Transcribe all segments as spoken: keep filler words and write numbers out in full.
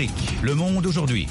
Afrique, le monde aujourd'hui.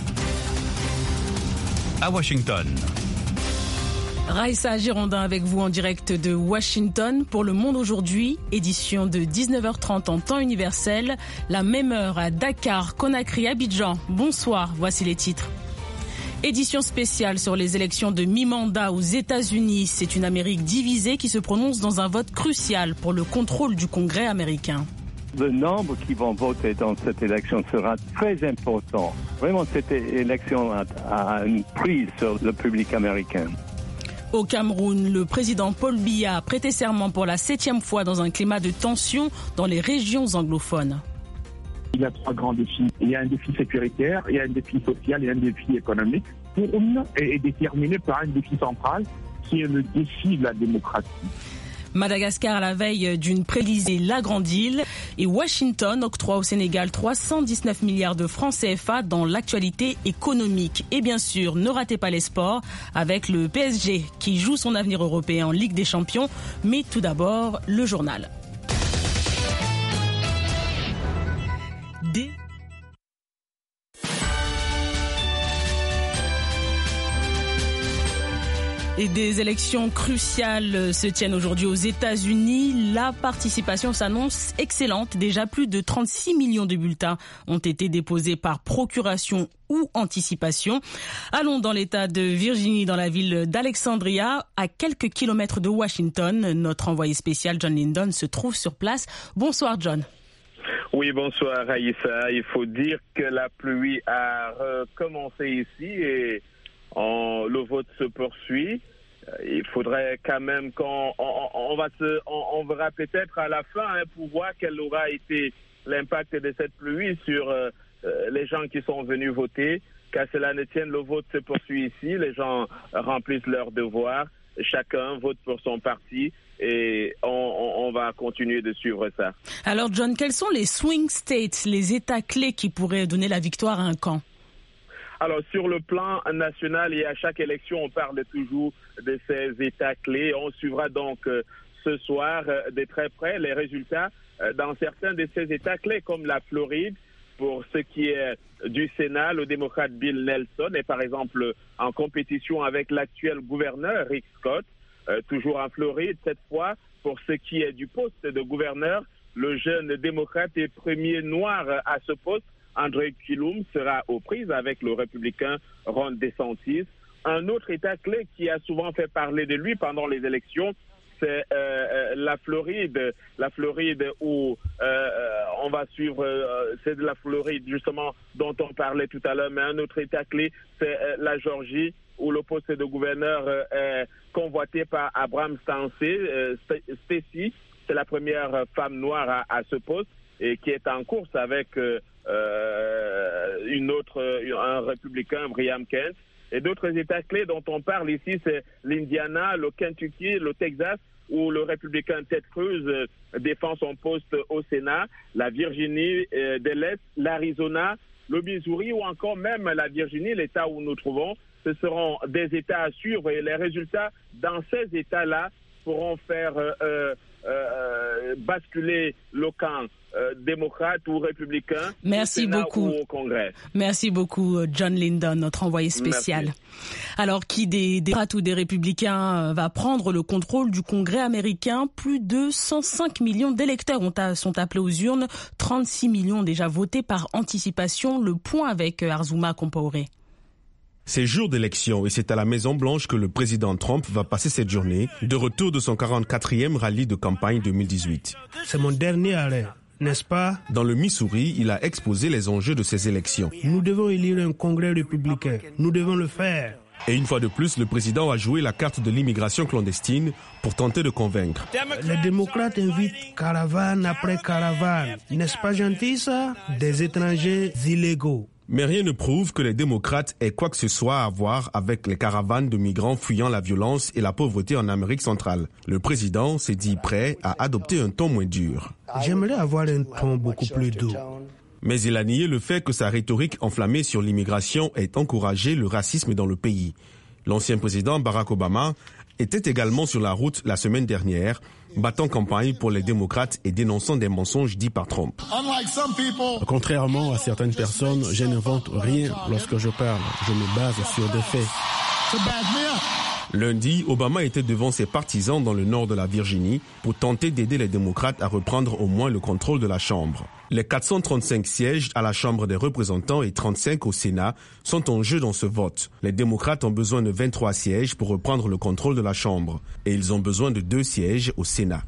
À Washington. Raïssa Girondin avec vous en direct de Washington pour Le Monde aujourd'hui, édition de dix-neuf heures trente en temps universel, la même heure à Dakar, Conakry, Abidjan. Bonsoir, voici les titres. Édition spéciale sur les élections de mi-mandat aux États-Unis. C'est une Amérique divisée qui se prononce dans un vote crucial pour le contrôle du Congrès américain. Le nombre qui vont voter dans cette élection sera très important. Vraiment, cette élection a, a une prise sur le public américain. Au Cameroun, le président Paul Biya a prêté serment pour la septième fois dans un climat de tension dans les régions anglophones. Il y a trois grands défis. Il y a un défi sécuritaire, il y a un défi social et un défi économique. Tourne est déterminé par un défi central qui est le défi de la démocratie. Madagascar à la veille d'une prélisée la Grande Île et Washington octroie au Sénégal trois cent dix-neuf milliards de francs C F A dans l'actualité économique. Et bien sûr, ne ratez pas les sports avec le P S G qui joue son avenir européen en Ligue des Champions. Mais tout d'abord, le journal. Des... Et des élections cruciales se tiennent aujourd'hui aux États-Unis. La participation s'annonce excellente. Déjà plus de trente-six millions de bulletins ont été déposés par procuration ou anticipation. Allons dans l'État de Virginie, dans la ville d'Alexandria, à quelques kilomètres de Washington. Notre envoyé spécial John Lindon se trouve sur place. Bonsoir John. Oui, bonsoir Raïssa. Il faut dire que la pluie a recommencé ici et on, le vote se poursuit. Il faudrait quand même qu'on on, on va se, on, on verra peut-être à la fin hein, pour voir quel aura été l'impact de cette pluie sur euh, les gens qui sont venus voter. Qu'à cela ne tienne, le vote se poursuit ici. Les gens remplissent leurs devoirs. Chacun vote pour son parti et on, on, on va continuer de suivre ça. Alors John, quels sont les swing states, les États clés qui pourraient donner la victoire à un camp? Alors, sur le plan national et à chaque élection, on parle toujours de ces États clés. On suivra donc euh, ce soir euh, de très près les résultats euh, dans certains de ces États clés, comme la Floride, pour ce qui est du Sénat. Le démocrate Bill Nelson est par exemple en compétition avec l'actuel gouverneur Rick Scott, euh, toujours en Floride. Cette fois, pour ce qui est du poste de gouverneur, le jeune démocrate et premier noir à ce poste, Andrew Cuomo, sera aux prises avec le républicain Ron DeSantis. Un autre État clé qui a souvent fait parler de lui pendant les élections, c'est euh, la Floride. La Floride où euh, on va suivre, euh, c'est de la Floride justement dont on parlait tout à l'heure, mais un autre État clé, c'est euh, la Georgie, où le poste de gouverneur euh, est convoité par Abraham Stancey. Euh, Stacey, c'est la première femme noire à, à ce poste et qui est en course avec euh, euh, une autre, un républicain, Brian Kemp. Et d'autres États clés dont on parle ici, c'est l'Indiana, le Kentucky, le Texas, où le républicain Ted Cruz euh, défend son poste au Sénat, la Virginie euh, de l'Est, l'Arizona, le Missouri ou encore même la Virginie, l'État où nous trouvons. Ce seront des États à suivre et les résultats dans ces États-là pourront faire euh, euh, euh, basculer le camp euh, démocrate ou républicain. Merci au Sénat beaucoup. Ou au Congrès. Merci beaucoup, John Lindon, notre envoyé spécial. Merci. Alors, qui des démocrates ou des républicains va prendre le contrôle du Congrès américain? Plus de cent cinq millions d'électeurs ont à, sont appelés aux urnes, trente-six millions ont déjà voté par anticipation. Le point avec Arzouma Compaoré. C'est jour d'élection et c'est à la Maison-Blanche que le président Trump va passer cette journée, de retour de son quarante-quatrième rallye de campagne deux mille dix-huit. C'est mon dernier arrêt, n'est-ce pas? Dans le Missouri, il a exposé les enjeux de ces élections. Nous devons élire un congrès républicain. Nous devons le faire. Et une fois de plus, le président a joué la carte de l'immigration clandestine pour tenter de convaincre. Les démocrates invitent caravane après caravane. N'est-ce pas gentil ça? Des étrangers illégaux. Mais rien ne prouve que les démocrates aient quoi que ce soit à voir avec les caravanes de migrants fuyant la violence et la pauvreté en Amérique centrale. Le président s'est dit prêt à adopter un ton moins dur. J'aimerais avoir un ton beaucoup plus doux. Mais il a nié le fait que sa rhétorique enflammée sur l'immigration ait encouragé le racisme dans le pays. L'ancien président Barack Obama était également sur la route la semaine dernière, battant campagne pour les démocrates et dénonçant des mensonges dits par Trump. Contrairement à certaines personnes, je n'invente rien lorsque je parle. Je me base sur des faits. Lundi, Obama était devant ses partisans dans le nord de la Virginie pour tenter d'aider les démocrates à reprendre au moins le contrôle de la Chambre. Les quatre cent trente-cinq sièges à la Chambre des représentants et trente-cinq au Sénat sont en jeu dans ce vote. Les démocrates ont besoin de vingt-trois sièges pour reprendre le contrôle de la Chambre et ils ont besoin de deux sièges au Sénat.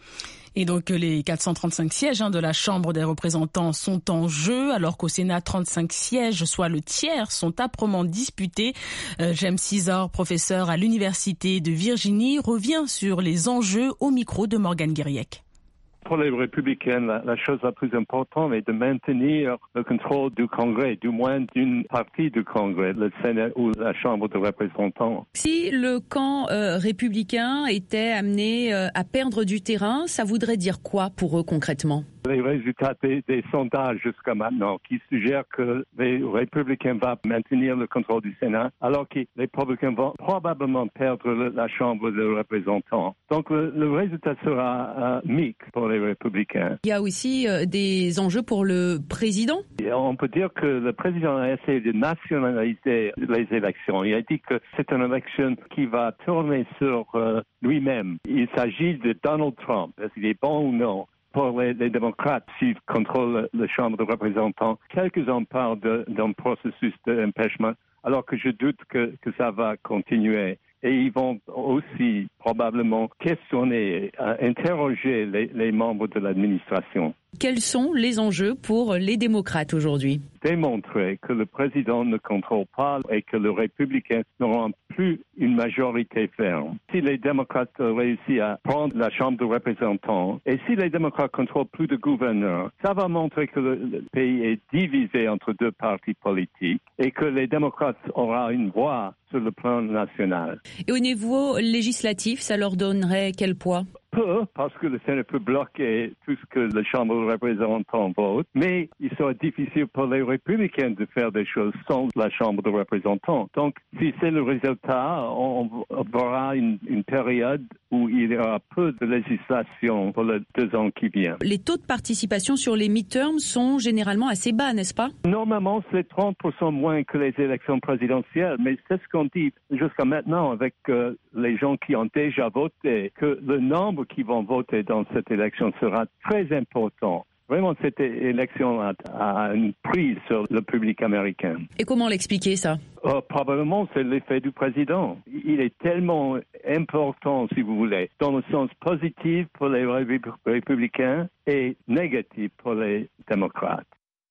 Et donc les quatre cent trente-cinq sièges hein, de la Chambre des représentants sont en jeu, alors qu'au Sénat, trente-cinq sièges, soit le tiers, sont âprement disputés. Euh, James Cizor, professeur à l'Université de Virginie, revient sur les enjeux au micro de Morgane Guiriec. Pour les républicains, la, la chose la plus importante est de maintenir le contrôle du Congrès, du moins d'une partie du Congrès, le Sénat ou la Chambre des représentants. Si le camp euh, républicain était amené euh, à perdre du terrain, ça voudrait dire quoi pour eux concrètement ? Les résultats des, des sondages jusqu'à maintenant qui suggèrent que les républicains vont maintenir le contrôle du Sénat, alors que les républicains vont probablement perdre le, la Chambre des représentants. Donc le, le résultat sera euh, mixte pour les républicains. Il y a aussi euh, des enjeux pour le président. Et on peut dire que le président a essayé de nationaliser les élections. Il a dit que c'est une élection qui va tourner sur euh, lui-même. Il s'agit de Donald Trump. Est-ce qu'il est bon ou non? Pour les, les démocrates, s'ils contrôlent la Chambre des représentants, quelques-uns parlent de, d'un processus d'empêchement, alors que je doute que, que ça va continuer. Et ils vont aussi probablement questionner, euh, interroger les, les membres de l'administration. Quels sont les enjeux pour les démocrates aujourd'hui? Démontrer que le président ne contrôle pas et que les républicains n'auront plus une majorité ferme. Si les démocrates réussissent à prendre la Chambre des représentants et si les démocrates contrôlent plus de gouverneurs, ça va montrer que le, le pays est divisé entre deux partis politiques et que les démocrates auront une voix sur le plan national. Et au niveau législatif, ça leur donnerait quel poids? Peu, parce que le Sénat peut bloquer tout ce que la Chambre des représentants vote, mais il sera difficile pour les républicains de faire des choses sans la Chambre des représentants. Donc, si c'est le résultat, on aura une, une période où il y aura peu de législation pour les deux ans qui viennent. Les taux de participation sur les midterms sont généralement assez bas, n'est-ce pas? Normalement, c'est trente pour cent moins que les élections présidentielles, mais c'est ce qu'on dit jusqu'à maintenant avec euh, les gens qui ont déjà voté, que le nombre qui vont voter dans cette élection sera très important. Vraiment, cette élection a, a une prise sur le public américain. Et comment l'expliquer, ça? Oh, probablement, c'est l'effet du président. Il est tellement important, si vous voulez, dans le sens positif pour les républicains et négatif pour les démocrates.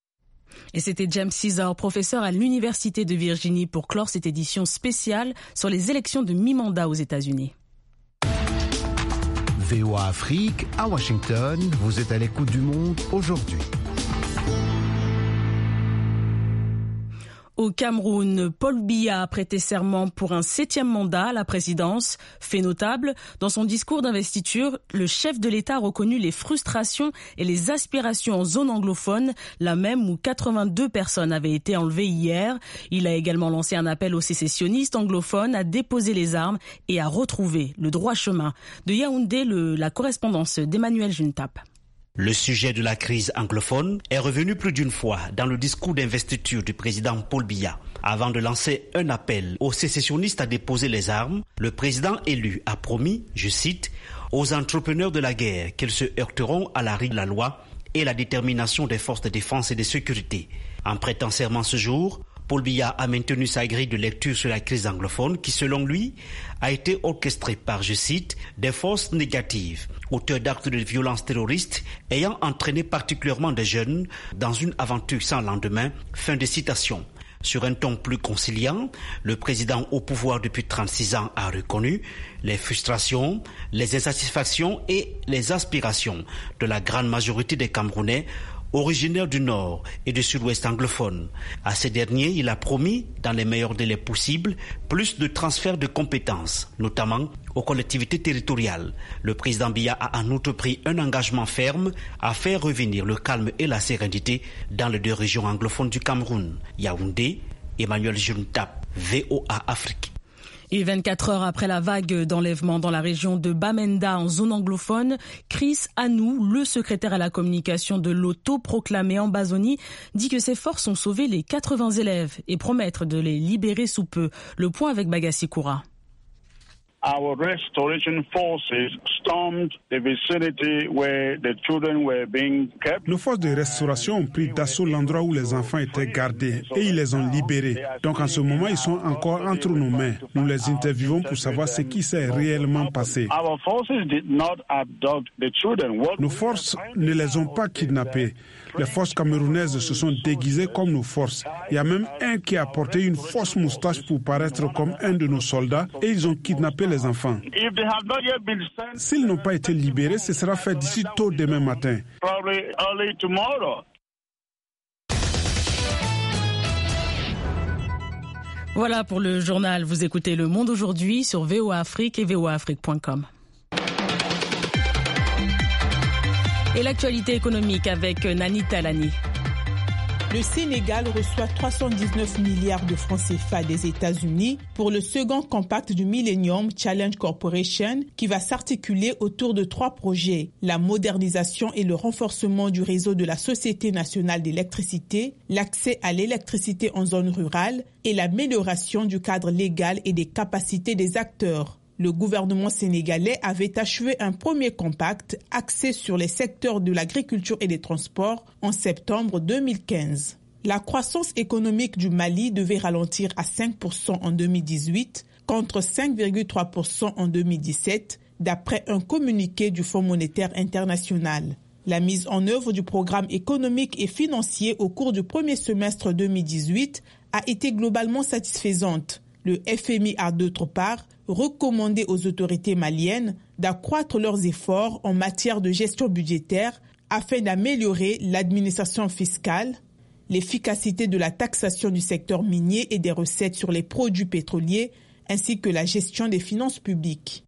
Et c'était James Cizor, professeur à l'Université de Virginie, pour clore cette édition spéciale sur les élections de mi-mandat aux États-Unis. V O A Afrique, à Washington, vous êtes à l'écoute du monde aujourd'hui. Au Cameroun, Paul Biya a prêté serment pour un septième mandat à la présidence. Fait notable, dans son discours d'investiture, le chef de l'État a reconnu les frustrations et les aspirations en zone anglophone, la même où quatre-vingt-deux personnes avaient été enlevées hier. Il a également lancé un appel aux sécessionnistes anglophones à déposer les armes et à retrouver le droit chemin. De Yaoundé, le, la correspondance d'Emmanuel Juntap. Le sujet de la crise anglophone est revenu plus d'une fois dans le discours d'investiture du président Paul Biya. Avant de lancer un appel aux sécessionnistes à déposer les armes, le président élu a promis, je cite, aux entrepreneurs de la guerre qu'ils se heurteront à la rigueur de la loi et la détermination des forces de défense et de sécurité. En prêtant serment ce jour, Paul Biya a maintenu sa grille de lecture sur la crise anglophone qui, selon lui, a été orchestrée par, je cite, des forces négatives, auteurs d'actes de violence terroriste ayant entraîné particulièrement des jeunes dans une aventure sans lendemain. Fin de citation. Sur un ton plus conciliant, le président au pouvoir depuis trente-six ans a reconnu les frustrations, les insatisfactions et les aspirations de la grande majorité des Camerounais originaire du Nord et du Sud-Ouest anglophone. À ces derniers, il a promis, dans les meilleurs délais possibles, plus de transferts de compétences, notamment aux collectivités territoriales. Le président Biya a en outre pris un engagement ferme à faire revenir le calme et la sérénité dans les deux régions anglophones du Cameroun. Yaoundé, Emmanuel Juntap, V O A Afrique. Et vingt-quatre heures après la vague d'enlèvement dans la région de Bamenda en zone anglophone, Chris Anou, le secrétaire à la communication de l'auto-proclamé Ambazonie, dit que ses forces ont sauvé les quatre-vingts élèves et promettent de les libérer sous peu. Le point avec Bagassi Koura. Our restoration forces stormed the vicinity where the children were being kept. Nos forces de restauration ont pris d'assaut l'endroit où les enfants étaient gardés et ils les ont libérés. Donc en ce moment, ils sont encore entre nos mains. Nous les interviewons pour savoir ce qui s'est réellement passé. Our forces did not abduct the children. Nos forces ne les ont pas kidnappés. Les forces camerounaises se sont déguisées comme nos forces. Il y a même un qui a porté une fausse moustache pour paraître comme un de nos soldats et ils ont kidnappé les enfants. S'ils n'ont pas été libérés, ce sera fait d'ici tôt demain matin. Voilà pour le journal. Vous écoutez Le Monde aujourd'hui sur V O A Afrique et V O A Afrique point com. Et l'actualité économique avec Nani Talani. Le Sénégal reçoit trois cent dix-neuf milliards de francs C F A des États-Unis pour le second compact du Millennium Challenge Corporation qui va s'articuler autour de trois projets. La modernisation et le renforcement du réseau de la Société nationale d'électricité, l'accès à l'électricité en zone rurale et l'amélioration du cadre légal et des capacités des acteurs. Le gouvernement sénégalais avait achevé un premier compact axé sur les secteurs de l'agriculture et des transports en septembre deux mille quinze. La croissance économique du Mali devait ralentir à cinq pour cent en deux mille dix-huit contre cinq virgule trois pour cent en deux mille dix-sept, d'après un communiqué du Fonds monétaire international. La mise en œuvre du programme économique et financier au cours du premier semestre deux mille dix-huit a été globalement satisfaisante. Le F M I a d'autre part recommandé aux autorités maliennes d'accroître leurs efforts en matière de gestion budgétaire afin d'améliorer l'administration fiscale, l'efficacité de la taxation du secteur minier et des recettes sur les produits pétroliers, ainsi que la gestion des finances publiques.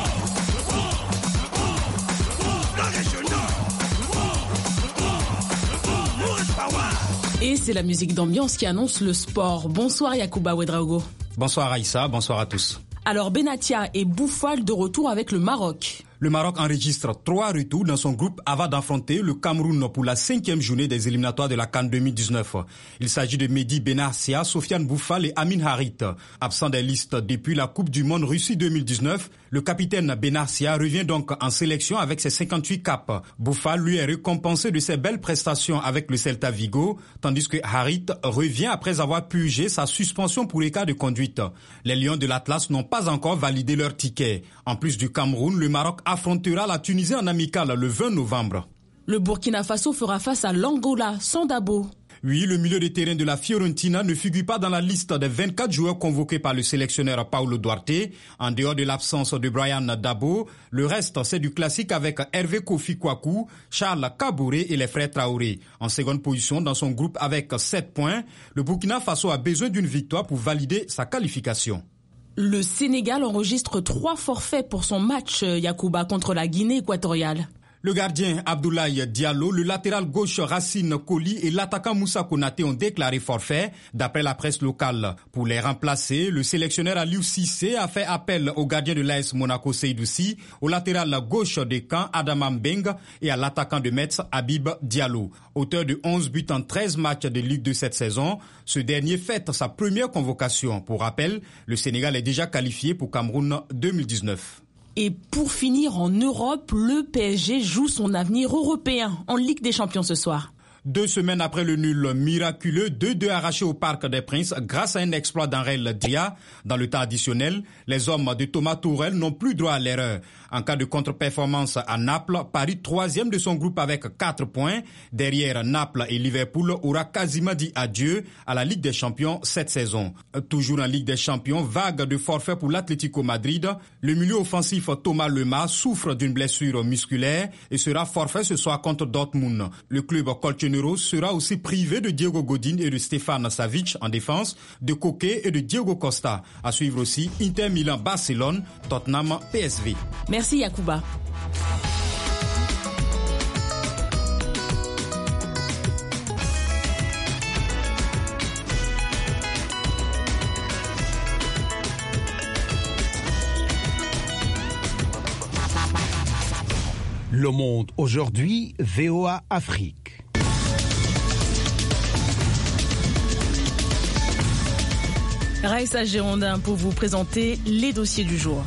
Et c'est la musique d'ambiance qui annonce le sport. Bonsoir Yacouba Ouedraogo. Bonsoir Aïssa, bonsoir à tous. Alors Benatia et Bouffal de retour avec le Maroc. Le Maroc enregistre trois retours dans son groupe avant d'affronter le Cameroun pour la cinquième journée des éliminatoires de la CAN deux mille dix-neuf. Il s'agit de Mehdi Benassia, Sofiane Bouffal et Amin Harit. Absent des listes depuis la Coupe du Monde Russie deux mille dix-neuf, le capitaine Benassia revient donc en sélection avec ses cinquante-huit caps. Bouffal lui est récompensé de ses belles prestations avec le Celta Vigo, tandis que Harit revient après avoir purgé sa suspension pour écart de conduite. Les Lions de l'Atlas n'ont pas encore validé leur ticket. En plus du Cameroun, le Maroc affrontera la Tunisie en amical le vingt novembre. Le Burkina Faso fera face à l'Angola sans Dabo. Oui, le milieu de terrain de la Fiorentina ne figure pas dans la liste des vingt-quatre joueurs convoqués par le sélectionneur Paulo Duarte. En dehors de l'absence de Brian Dabo, le reste c'est du classique avec Hervé Kofi Kouakou, Charles Kabouré et les frères Traoré. En seconde position dans son groupe avec sept points, le Burkina Faso a besoin d'une victoire pour valider sa qualification. Le Sénégal enregistre trois forfaits pour son match Yacouba contre la Guinée équatoriale. Le gardien Abdoulaye Diallo, le latéral gauche Racine Koli et l'attaquant Moussa Konaté ont déclaré forfait, d'après la presse locale. Pour les remplacer, le sélectionneur Aliou Cissé a fait appel au gardien de l'A S Monaco Seydou-Si, au latéral gauche de Caen Adama Mbeng et à l'attaquant de Metz Habib Diallo. Auteur de onze buts en treize matchs de Ligue deux cette saison, ce dernier fête sa première convocation. Pour rappel, le Sénégal est déjà qualifié pour Cameroun deux mille dix-neuf. Et pour finir en Europe, le P S G joue son avenir européen en Ligue des Champions ce soir. Deux semaines après le nul miraculeux, deux deux arrachés au Parc des Princes grâce à un exploit d'Anrel Dia. Dans le temps additionnel, les hommes de Thomas Tuchel n'ont plus droit à l'erreur. En cas de contre-performance à Naples, Paris troisième de son groupe avec quatre points. Derrière Naples et Liverpool aura quasiment dit adieu à la Ligue des Champions cette saison. Toujours en Ligue des Champions, vague de forfait pour l'Atlético Madrid. Le milieu offensif Thomas Lemar souffre d'une blessure musculaire et sera forfait ce soir contre Dortmund. Le club colchonero sera aussi privé de Diego Godin et de Stefan Savic en défense, de Koke et de Diego Costa. À suivre aussi Inter Milan, Barcelone, Tottenham, P S V. Merci Yacouba. Le Monde aujourd'hui, V O A Afrique. Raïssa Gérondin pour vous présenter les dossiers du jour.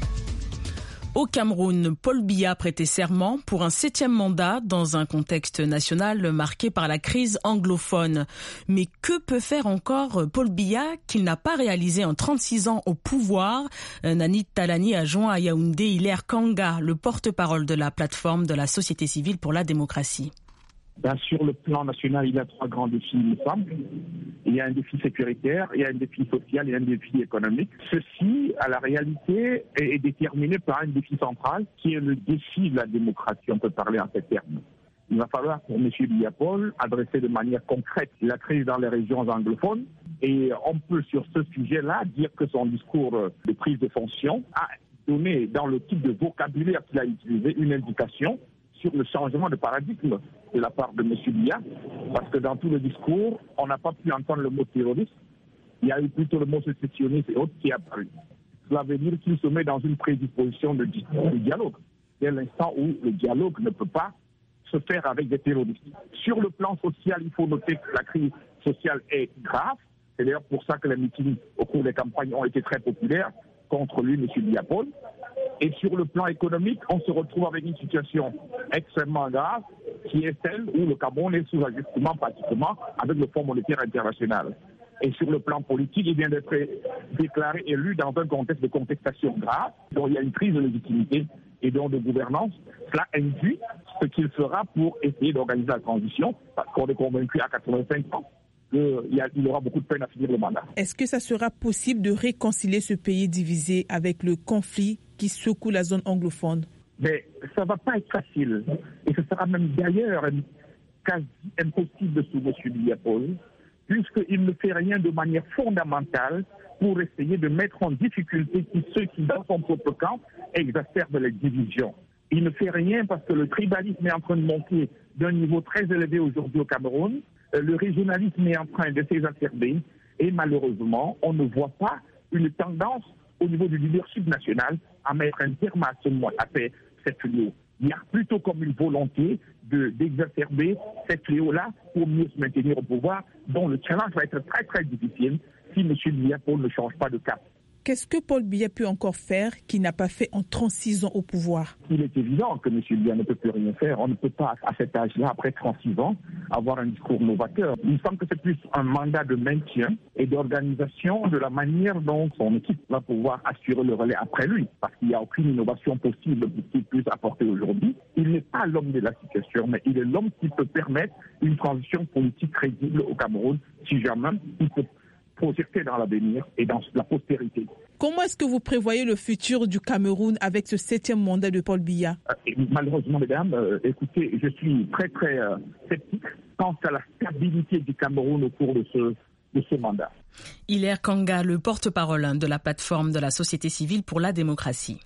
Au Cameroun, Paul Biya prêtait serment pour un septième mandat dans un contexte national marqué par la crise anglophone. Mais que peut faire encore Paul Biya qu'il n'a pas réalisé en trente-six ans au pouvoir? Nanit Talani a joint à Yaoundé Hilaire Kanga, le porte-parole de la plateforme de la société civile pour la démocratie. Ben, sur le plan national, il y a trois grands défis, il me semble. Il y a un défi sécuritaire, il y a un défi social et un défi économique. Ceci, à la réalité, est, est déterminé par un défi central qui est le défi de la démocratie. On peut parler en ces termes. Il va falloir pour M. Biya Paul adresser de manière concrète la crise dans les régions anglophones. Et on peut, sur ce sujet-là, dire que son discours de prise de fonction a donné, dans le type de vocabulaire qu'il a utilisé, une indication sur le changement de paradigme de la part de M. Biya, parce que dans tout le discours, on n'a pas pu entendre le mot terroriste. Il y a eu plutôt le mot sécessionniste et autres qui est apparu. Cela veut dire qu'il se met dans une prédisposition de, de dialogue, dès l'instant où le dialogue ne peut pas se faire avec des terroristes. Sur le plan social, il faut noter que la crise sociale est grave. C'est d'ailleurs pour ça que les meetings au cours des campagnes ont été très populaires contre lui, M. Biya Paul. Et sur le plan économique, on se retrouve avec une situation extrêmement grave qui est celle où le Cameroun est sous ajustement pratiquement avec le Fonds monétaire international. Et sur le plan politique, il vient d'être déclaré élu dans un contexte de contestation grave, dont il y a une crise de légitimité et donc de gouvernance. Cela induit ce qu'il fera pour essayer d'organiser la transition, parce qu'on est convaincu à quatre-vingt-cinq ans qu'il aura beaucoup de peine à finir le mandat. Est-ce que ça sera possible de réconcilier ce pays divisé avec le conflit qui secoue la zone anglophone? Mais ça ne va pas être facile. Et ce sera même d'ailleurs quasi impossible sous M. Biya Paul, puisqu'il ne fait rien de manière fondamentale pour essayer de mettre en difficulté ceux qui, dans son propre camp, exacerbent les divisions. Il ne fait rien parce que le tribalisme est en train de monter d'un niveau très élevé aujourd'hui au Cameroun. Le régionalisme est en train de s'exacerber et malheureusement, on ne voit pas une tendance au niveau du leadership national à mettre un terme à ce à cette fléau. Il y a plutôt comme une volonté de, d'exacerber cette fléau-là pour mieux se maintenir au pouvoir, dont le challenge va être très très difficile si M. Biya Paul ne change pas de cap. Qu'est-ce que Paul Biya peut encore faire qu'il n'a pas fait en trente-six ans au pouvoir? Il est évident que M. Biya ne peut plus rien faire. On ne peut pas, à cet âge-là, après trente-six ans, avoir un discours novateur. Il me semble que c'est plus un mandat de maintien et d'organisation de la manière dont son équipe va pouvoir assurer le relais après lui, parce qu'il n'y a aucune innovation possible qu'il puisse apporter aujourd'hui. Il n'est pas l'homme de la situation, mais il est l'homme qui peut permettre une transition politique crédible au Cameroun, si jamais il peut projeter dans l'avenir et dans la postérité. Comment est-ce que vous prévoyez le futur du Cameroun avec ce septième mandat de Paul Biya? euh, Malheureusement, mesdames, euh, écoutez, je suis très très euh, sceptique quant à la stabilité du Cameroun au cours de ce, de ce mandat. Hilaire Kanga, le porte-parole de la plateforme de la société civile pour la démocratie.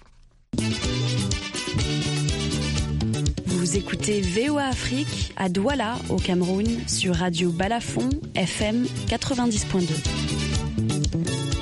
Vous écoutez V O A Afrique à Douala, au Cameroun, sur Radio Balafon, F M quatre-vingt-dix point deux.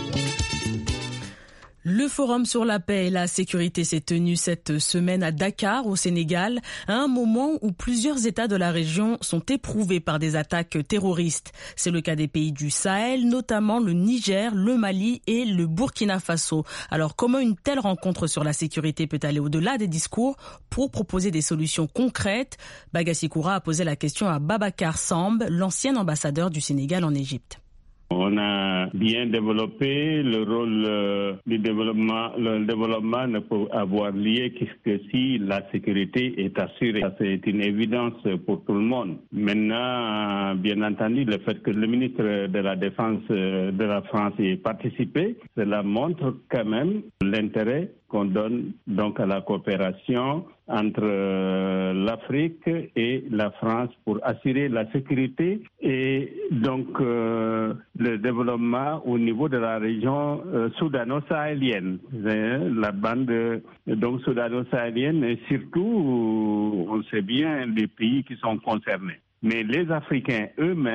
Le forum sur la paix et la sécurité s'est tenu cette semaine à Dakar, au Sénégal, à un moment où plusieurs États de la région sont éprouvés par des attaques terroristes. C'est le cas des pays du Sahel, notamment le Niger, le Mali et le Burkina Faso. Alors, comment une telle rencontre sur la sécurité peut aller au-delà des discours pour proposer des solutions concrètes? Bagassi Koura a posé la question à Babacar Samb, l'ancien ambassadeur du Sénégal en Égypte. On a bien développé le rôle euh, du développement. Le développement ne peut avoir lieu que si la sécurité est assurée. Ça, c'est une évidence pour tout le monde. Maintenant, bien entendu, le fait que le ministre de la Défense de la France ait participé, cela montre quand même l'intérêt qu'on donne donc à la coopération entre euh, l'Afrique et la France pour assurer la sécurité et donc euh, le développement au niveau de la région euh, soudano-sahélienne, la bande donc soudano-sahélienne et surtout on sait bien les pays qui sont concernés. Mais les Africains eux-mêmes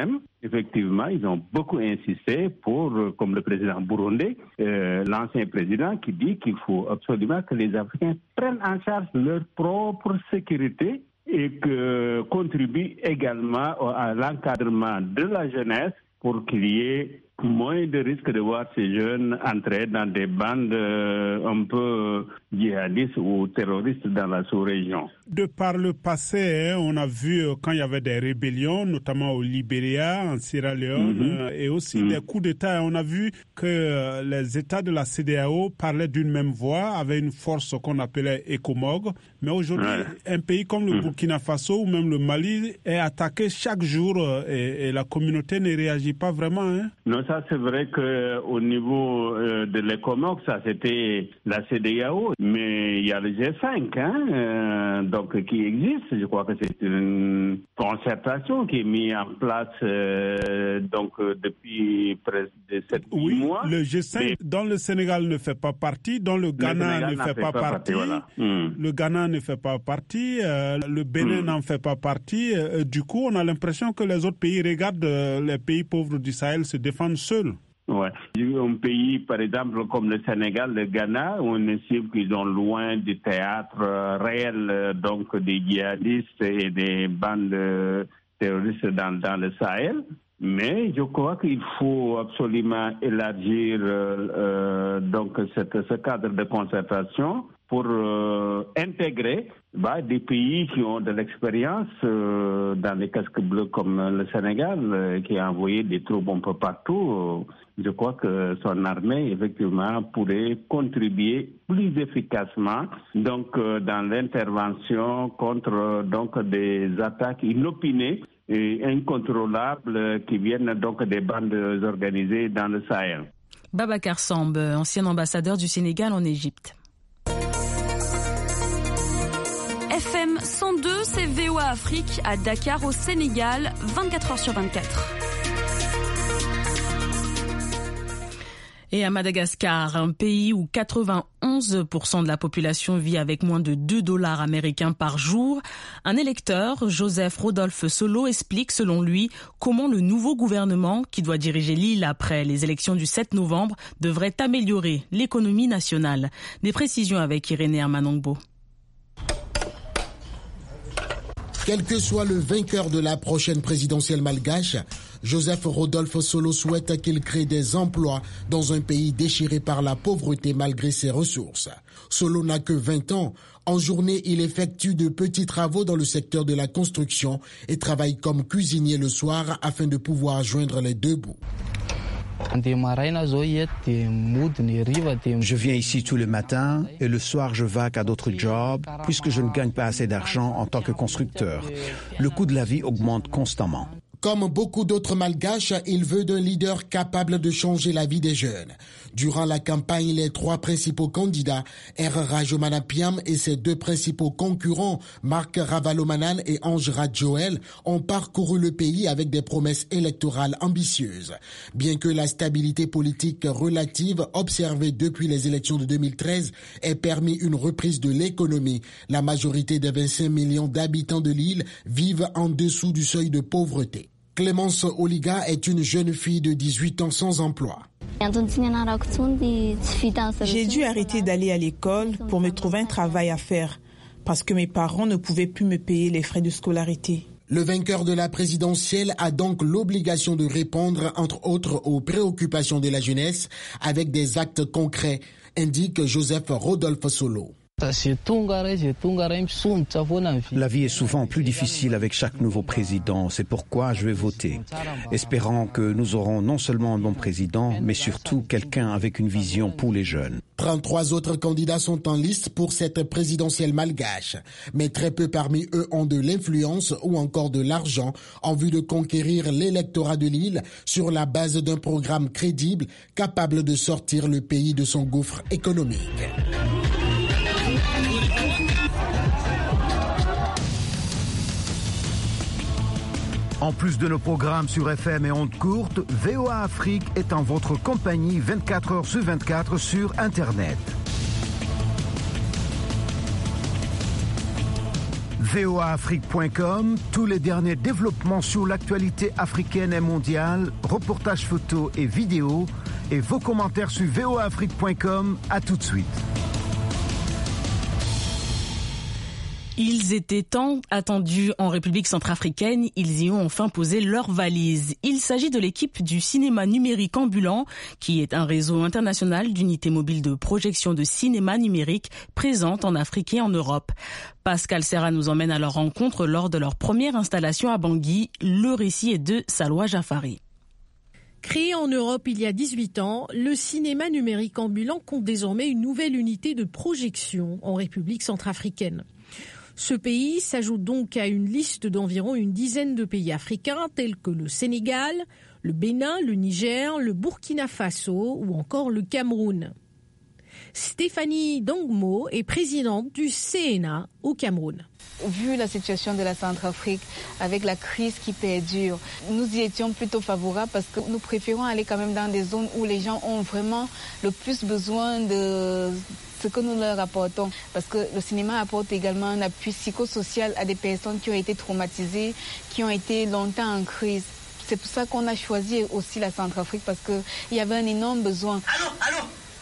effectivement, ils ont beaucoup insisté pour, comme le président burundais, euh, l'ancien président, qui dit qu'il faut absolument que les Africains prennent en charge leur propre sécurité et que contribuent également à l'encadrement de la jeunesse pour qu'il y ait moins de risques de voir ces jeunes entrer dans des bandes euh, un peu djihadistes ou terroristes dans la sous-région. De par le passé, hein, on a vu euh, quand il y avait des rébellions, notamment au Libéria, en Sierra Leone, mm-hmm. euh, et aussi mm-hmm. des coups d'État. On a vu que euh, les États de la C E D E A O parlaient d'une même voix, avaient une force qu'on appelait ECOMOG. Mais aujourd'hui, ouais. un pays comme le mm-hmm. Burkina Faso ou même le Mali est attaqué chaque jour euh, et, et la communauté ne réagit pas vraiment. Hein. Non, ça c'est vrai qu'au niveau euh, de l'ECOMOG, ça c'était la C E D E A O, mais il y a le G cinq, hein, euh, donc qui existe. Je crois que c'est une concertation qui est mise en place euh, donc euh, depuis presque sept oui, mois. Le G cinq mais... dans le Sénégal ne fait pas partie, dans le Ghana le ne fait, fait pas, pas partie. partie voilà. hmm. Le Ghana ne fait pas partie, euh, le Bénin hmm. n'en fait pas partie. Euh, du coup, on a l'impression que les autres pays regardent euh, les pays pauvres du Sahel se défendre seuls. Ouais. Un pays, par exemple, comme le Sénégal, le Ghana, on estime qu'ils sont loin du théâtre euh, réel, euh, donc des djihadistes et des bandes euh, terroristes dans, dans le Sahel. Mais je crois qu'il faut absolument élargir euh, euh, donc cette, ce cadre de concertation pour euh, intégrer bah, des pays qui ont de l'expérience euh, dans les casques bleus comme le Sénégal, euh, qui a envoyé des troupes un peu partout. Je crois que son armée, effectivement, pourrait contribuer plus efficacement donc, euh, dans l'intervention contre euh, donc, des attaques inopinées et incontrôlables qui viennent donc des bandes organisées dans le Sahel. Babacar Samb, ancien ambassadeur du Sénégal en Égypte. F M cent deux, c'est V O A Afrique à Dakar au Sénégal, vingt-quatre heures sur vingt-quatre. Et à Madagascar, un pays où quatre-vingt-onze pour cent de la population vit avec moins de deux dollars américains par jour, un électeur, Joseph Rodolphe Solo, explique selon lui comment le nouveau gouvernement, qui doit diriger l'île après les élections du sept novembre, devrait améliorer l'économie nationale. Des précisions avec Irénée Armanongbo. Quel que soit le vainqueur de la prochaine présidentielle malgache, Joseph Rodolphe Solo souhaite qu'il crée des emplois dans un pays déchiré par la pauvreté malgré ses ressources. Solo n'a que vingt ans. En journée, il effectue de petits travaux dans le secteur de la construction et travaille comme cuisinier le soir afin de pouvoir joindre les deux bouts. Je viens ici tous les matins et le soir je vaque à d'autres jobs puisque je ne gagne pas assez d'argent en tant que constructeur. Le coût de la vie augmente constamment. Comme beaucoup d'autres malgaches, il veut d'un leader capable de changer la vie des jeunes. Durant la campagne, les trois principaux candidats, R. Rajomanapiam et ses deux principaux concurrents, Marc Ravalomanan et Ange Radjoel, ont parcouru le pays avec des promesses électorales ambitieuses. Bien que la stabilité politique relative observée depuis les élections de deux mille treize ait permis une reprise de l'économie, la majorité des vingt-cinq millions d'habitants de l'île vivent en dessous du seuil de pauvreté. Clémence Oliga est une jeune fille de dix-huit ans sans emploi. J'ai dû arrêter d'aller à l'école pour me trouver un travail à faire parce que mes parents ne pouvaient plus me payer les frais de scolarité. Le vainqueur de la présidentielle a donc l'obligation de répondre, entre autres, aux préoccupations de la jeunesse avec des actes concrets, indique Joseph Rodolphe Solo. La vie est souvent plus difficile avec chaque nouveau président. C'est pourquoi je vais voter, espérant que nous aurons non seulement un bon président, mais surtout quelqu'un avec une vision pour les jeunes. trente-trois autres candidats sont en liste pour cette présidentielle malgache, mais très peu parmi eux ont de l'influence ou encore de l'argent en vue de conquérir l'électorat de l'île sur la base d'un programme crédible capable de sortir le pays de son gouffre économique. En plus de nos programmes sur F M et ondes courtes, V O A Afrique est en votre compagnie vingt-quatre heures sur vingt-quatre sur Internet. V O A Afrique point com, tous les derniers développements sur l'actualité africaine et mondiale, reportages photos et vidéos, et vos commentaires sur V O A Afrique point com. À tout de suite. Ils étaient tant attendus en République centrafricaine, ils y ont enfin posé leurs valises. Il s'agit de l'équipe du cinéma numérique ambulant, qui est un réseau international d'unités mobiles de projection de cinéma numérique présente en Afrique et en Europe. Pascal Serra nous emmène à leur rencontre lors de leur première installation à Bangui. Le récit est de Salwa Jafari. Créé en Europe il y a dix-huit ans, le cinéma numérique ambulant compte désormais une nouvelle unité de projection en République centrafricaine. Ce pays s'ajoute donc à une liste d'environ une dizaine de pays africains tels que le Sénégal, le Bénin, le Niger, le Burkina Faso ou encore le Cameroun. Stéphanie Dongmo est présidente du C N A au Cameroun. Vu la situation de la Centrafrique, avec la crise qui perdure, nous y étions plutôt favorables parce que nous préférons aller quand même dans des zones où les gens ont vraiment le plus besoin de ce que nous leur apportons. Parce que le cinéma apporte également un appui psychosocial à des personnes qui ont été traumatisées, qui ont été longtemps en crise. C'est pour ça qu'on a choisi aussi la Centrafrique parce qu'il y avait un énorme besoin. Allô, allô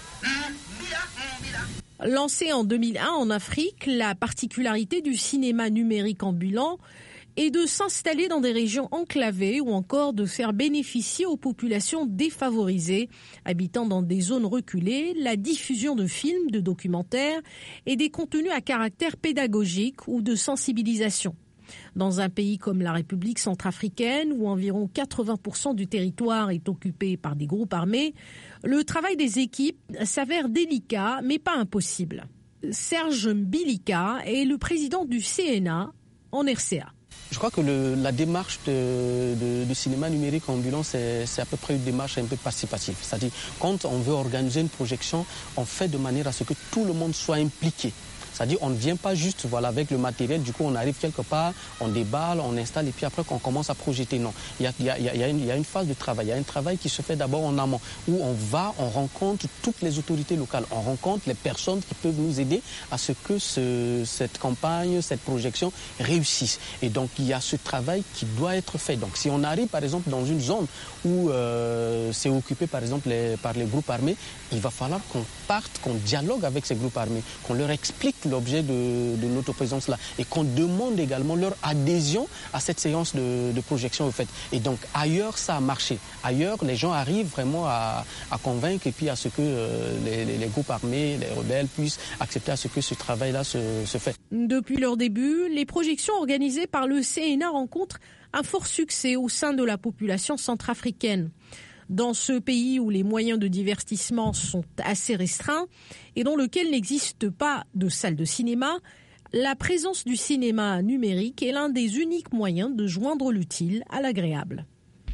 Lancé en deux mille un en Afrique, la particularité du cinéma numérique ambulant est de s'installer dans des régions enclavées ou encore de faire bénéficier aux populations défavorisées habitant dans des zones reculées la diffusion de films, de documentaires et des contenus à caractère pédagogique ou de sensibilisation. Dans un pays comme la République centrafricaine, où environ quatre-vingts pour cent du territoire est occupé par des groupes armés, le travail des équipes s'avère délicat, mais pas impossible. Serge Mbilika est le président du C N A en R C A. Je crois que le, la démarche de, de, de cinéma numérique ambulant, c'est, c'est à peu près une démarche un peu participative. C'est-à-dire, quand on veut organiser une projection, on fait de manière à ce que tout le monde soit impliqué. C'est-à-dire on ne vient pas juste voilà, avec le matériel, du coup on arrive quelque part, on déballe, on installe et puis après qu'on commence à projeter. Non, il y a, il y a, il y a, une, il y a une phase de travail, il y a un travail qui se fait d'abord en amont, où on va, on rencontre toutes les autorités locales, on rencontre les personnes qui peuvent nous aider à ce que ce, cette campagne, cette projection réussisse. Et donc il y a ce travail qui doit être fait. Donc si on arrive par exemple dans une zone où euh, c'est occupé par exemple les, par les groupes armés, il va falloir qu'on parte, qu'on dialogue avec ces groupes armés, qu'on leur explique l'objet de, de notre présence là et qu'on demande également leur adhésion à cette séance de, de projection au fait. Et donc ailleurs ça a marché. Ailleurs les gens arrivent vraiment à, à convaincre et puis à ce que euh, les, les, les groupes armés, les rebelles puissent accepter à ce que ce travail là se, se fait. Depuis leur début, les projections organisées par le C N A rencontrent un fort succès au sein de la population centrafricaine. Dans ce pays où les moyens de divertissement sont assez restreints et dans lequel n'existe pas de salle de cinéma, la présence du cinéma numérique est l'un des uniques moyens de joindre l'utile à l'agréable.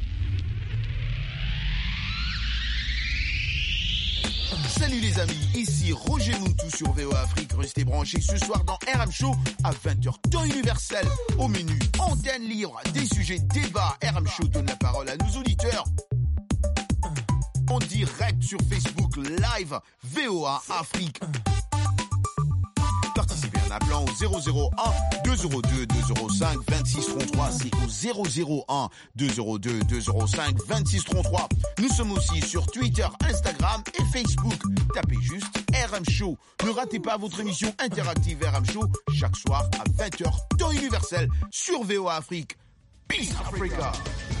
Salut les amis, ici Roger Moutou sur V O A Afrique. Restez branchés ce soir dans R M Show à vingt heures temps universel. Au menu, antenne libre, des sujets, débats. R M Show donne la parole à nos auditeurs. En direct sur Facebook Live V O A Afrique. Participez en appelant au zéro zéro un deux zéro deux deux zéro cinq vingt-six trente-trois. C'est au zéro zéro un deux zéro deux deux zéro cinq vingt-six trente-trois. Nous sommes aussi sur Twitter, Instagram et Facebook. Tapez juste R M Show. Ne ratez pas votre émission interactive R M Show chaque soir à vingt heures temps universel sur V O A Afrique. Peace Africa.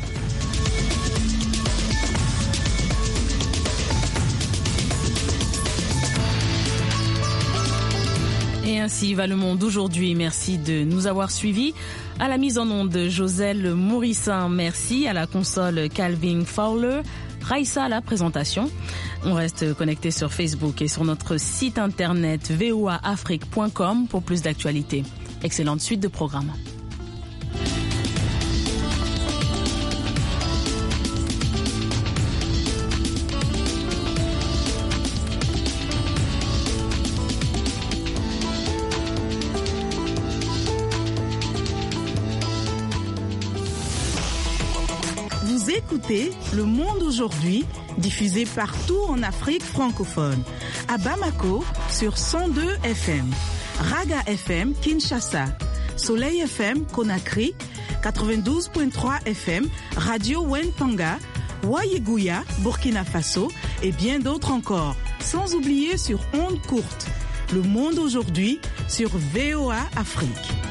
Et ainsi va le monde aujourd'hui. Merci de nous avoir suivis. À la mise en onde, Joselle Mourissin, merci. À la console, Calvin Fowler. Raïssa à la présentation. On reste connecté sur Facebook et sur notre site internet v o a afrique point com pour plus d'actualités. Excellente suite de programmes. Écoutez Le Monde aujourd'hui, diffusé partout en Afrique francophone. À Bamako, sur cent deux F M. Raga F M, Kinshasa. Soleil F M Conakry, quatre-vingt-douze virgule trois F M, Radio Wentanga, Wayeguya, Burkina Faso et bien d'autres encore. Sans oublier sur ondes courtes. Le monde aujourd'hui sur V O A Afrique.